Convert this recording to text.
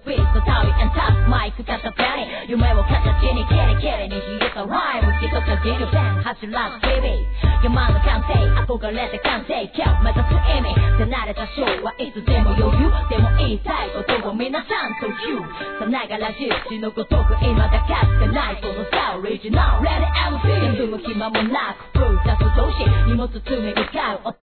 フィストタウンタップマイク片手に夢を形にキレキレに冷えたライム一かじるペン走らず日々山の完成憧れて完成今日目指す意味手慣れたショーはいつでも余裕でも言いたいことを皆さんと言うさながら十字のごとく今だかつてないそのさオリジナル Let it out 全部も暇もなくプー出す同士荷物詰め向かう